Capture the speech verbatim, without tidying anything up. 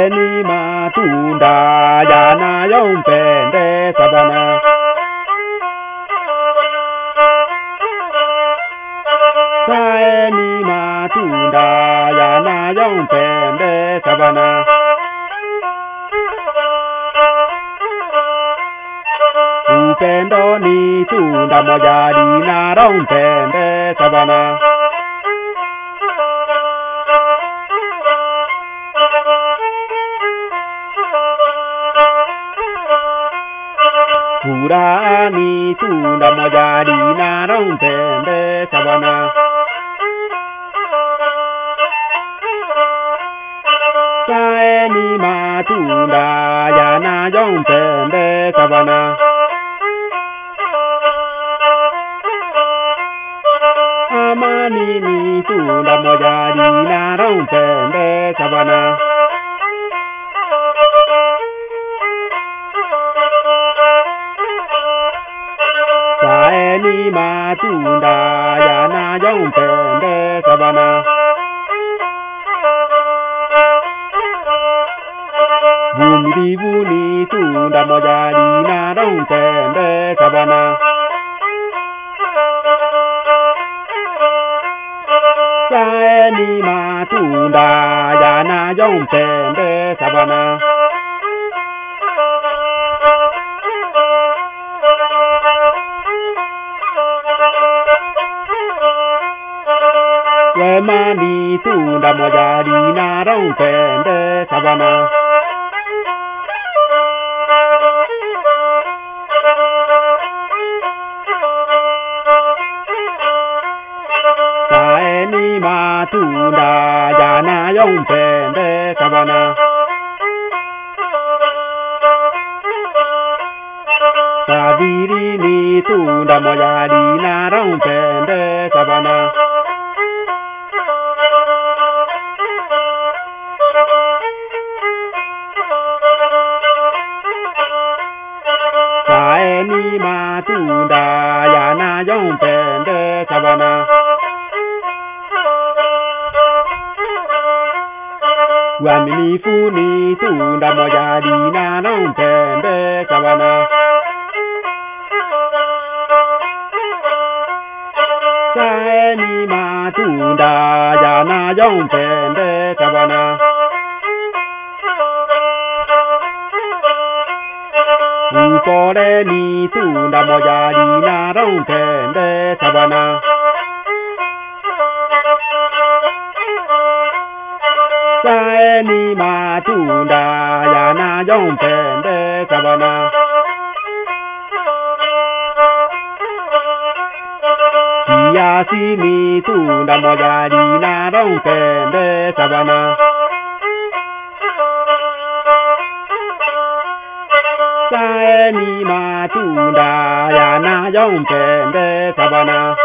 Saeni matunda yanayompende Sabana. Saeni matunda yanayompende Sabana. Upendo ni tunda moja linalompende Sabana. Furaha ni tunda moja linalompende Sabana. Saeni matunda yanayompende Sabana. Amani ni tunda moja linalompende Sabana. Saeni matunda yanayompende Sabana. Vumilivu ni tunda moja linalompende Sabana. Saeni matunda yanayompende Sabana. Wema ni tunda moja linalompende Sabana. Saeni matunda yanayompende Sabana. Sabiri ni tunda moja linalompende Sabana. Saeni matunda yanayompende Sabana. Uaminifu ni tunda moja linalompende Sabana. Saeni matunda yanayompende Sabana. Upole ni tunda moja linalompende Sabana. Saeni matunda yanayompende Sabana. Kiasi ni tunda moja linalompende Sabana. Saeni matunda yanayompende Sabana.